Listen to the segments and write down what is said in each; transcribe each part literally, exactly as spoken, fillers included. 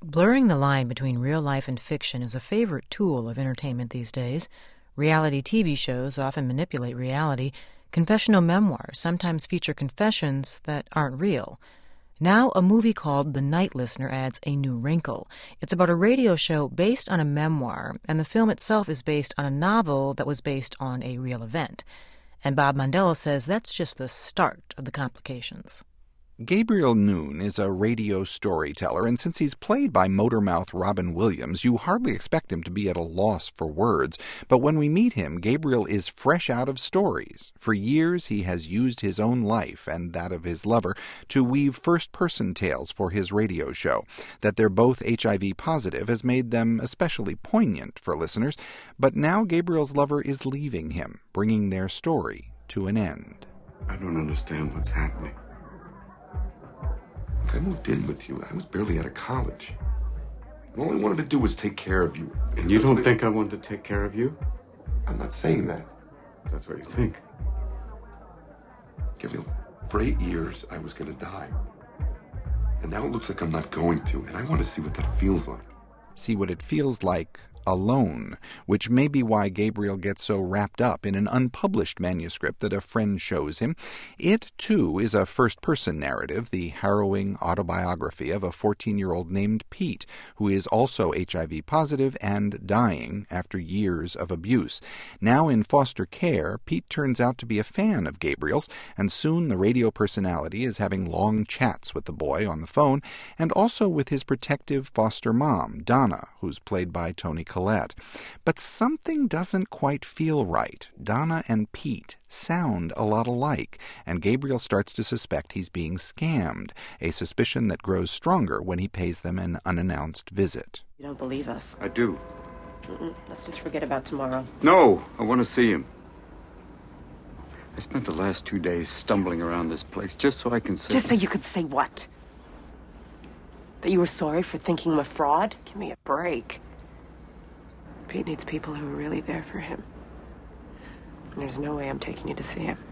Blurring the line between real life and fiction is a favorite tool of entertainment these days. Reality T V shows often manipulate reality. Confessional memoirs sometimes feature confessions that aren't real. Now, a movie called The Night Listener adds a new wrinkle. It's about a radio show based on a memoir, and the film itself is based on a novel that was based on a real event. And Bob Mondello says that's just the start of the complications. Gabriel Noon is a radio storyteller, and since he's played by Motormouth Robin Williams, you hardly expect him to be at a loss for words. But when we meet him, Gabriel is fresh out of stories. For years, he has used his own life and that of his lover to weave first-person tales for his radio show. That they're both H I V positive has made them especially poignant for listeners, but now Gabriel's lover is leaving him, bringing their story to an end. I don't understand what's happening. I moved in with you. I was barely out of college. And all I wanted to do was take care of you. And you don't think I wanted to take care of you? I'm not saying that. That's what you think. Gabriel, for eight years, I was going to die. And now it looks like I'm not going to. And I want to see what that feels like. See what it feels like alone, which may be why Gabriel gets so wrapped up in an unpublished manuscript that a friend shows him. It, too, is a first-person narrative, the harrowing autobiography of a fourteen-year-old named Pete, who is also H I V positive and dying after years of abuse. Now in foster care, Pete turns out to be a fan of Gabriel's, and soon the radio personality is having long chats with the boy on the phone, and also with his protective foster mom, Donna, who's played by Toni Collette. But something doesn't quite feel right. Donna and Pete sound a lot alike, and Gabriel starts to suspect he's being scammed, a suspicion that grows stronger when he pays them an unannounced visit. You don't believe us? I do. Mm-mm. Let's just forget about tomorrow. No, I want to see him. I spent the last two days stumbling around this place just so I can say... Just so you could say what? That you were sorry for thinking him a fraud? Give me a break. Pete needs people who are really there for him. And there's no way I'm taking you to see him.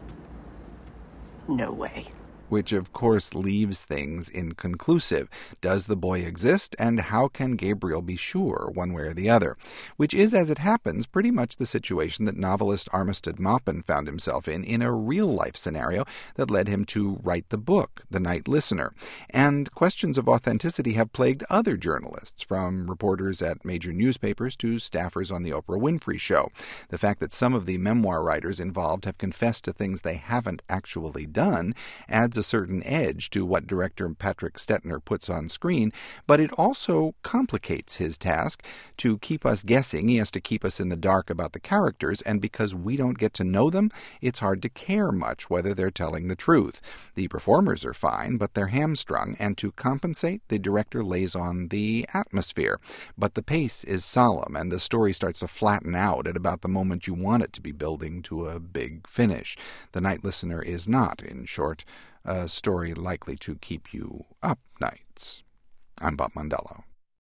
No way. Which, of course, leaves things inconclusive. Does the boy exist, and how can Gabriel be sure one way or the other? Which is, as it happens, pretty much the situation that novelist Armistead Maupin found himself in, in a real-life scenario that led him to write the book, The Night Listener. And questions of authenticity have plagued other journalists, from reporters at major newspapers to staffers on the Oprah Winfrey Show. The fact that some of the memoir writers involved have confessed to things they haven't actually done adds a certain edge to what director Patrick Stettner puts on screen, but it also complicates his task. To keep us guessing, he has to keep us in the dark about the characters, and because we don't get to know them, it's hard to care much whether they're telling the truth. The performers are fine, but they're hamstrung, and to compensate, the director lays on the atmosphere. But the pace is solemn, and the story starts to flatten out at about the moment you want it to be building to a big finish. The Night Listener is not, in short, a story likely to keep you up nights. I'm Bob Mondello.